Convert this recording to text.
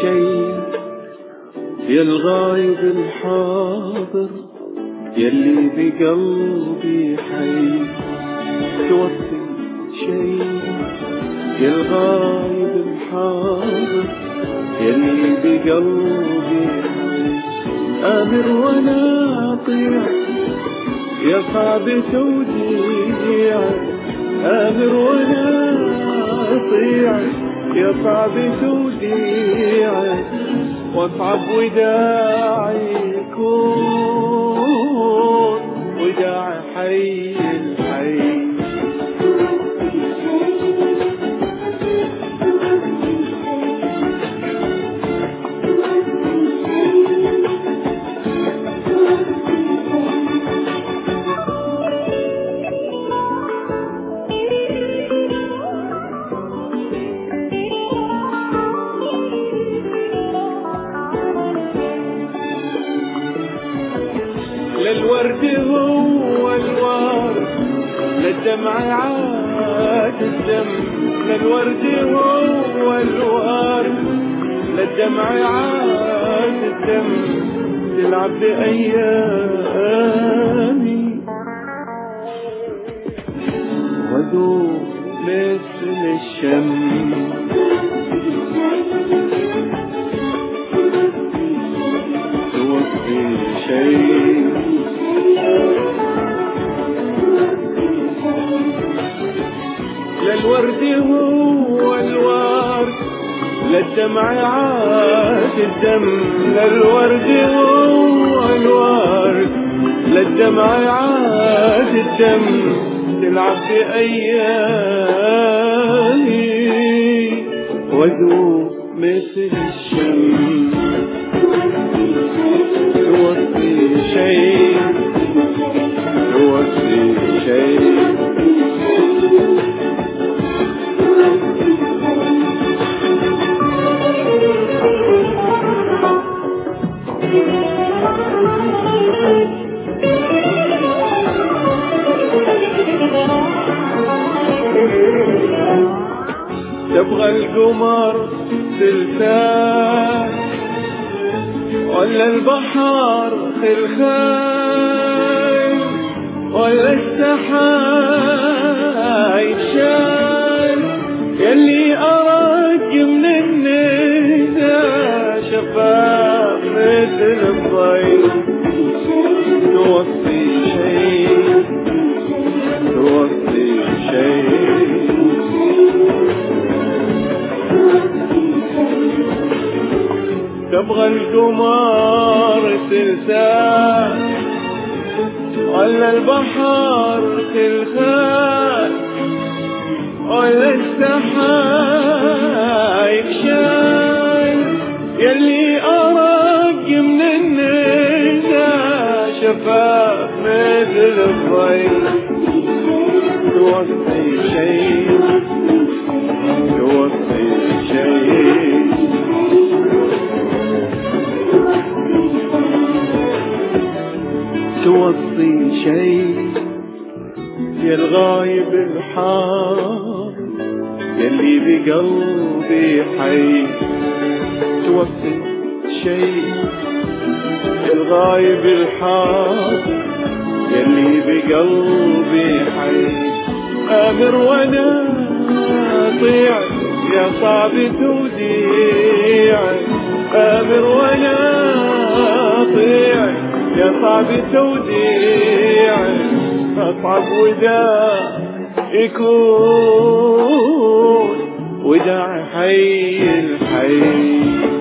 شيء يا الغايب الحاضر يلي بقلبي حي. توصي شيء يا الغايب الحاضر يلي بقلبي حي. آمر وانا اطيع يا صعب توديعك. آمر وانا اطيع يا صعب توديعك. واصعب وداعي يكون وداع حي الحي. للورد هو الورد للدمع عاد الدم. للورد هو الورد للدمع عاد الدم. تلعب بأيامي وذوق مثل الشمس. توفي شيء للورد هو الورد للدمع عاد الدم. للورد هو الورد للدمع عاد الدم. تلعب بأيامي وذوق مثل الشمس. توفي شيء توفي شيء تبغى القمر سلسال ولا البحر خلخال ولا السحايب شال يلي أراك من الندى شفاف مثل الضيف. توصي شيء توصي شيء تبغى القمر سلسال ولا البحر خلخال ولا السحايب شال يلي أراك من الندى شفاف مثل الضيف. توصي شيء توصي شيء توصي شيء يا الغايب الحار يلي بقلبي حي. توصي شيء يا الغايب الحار يلي بقلبي حي. آمر وانا اطيع يا صعب توديعك. آمر وانا اطيع يا صعب توديعك. أصعب وداع يكون وداع حي الحي.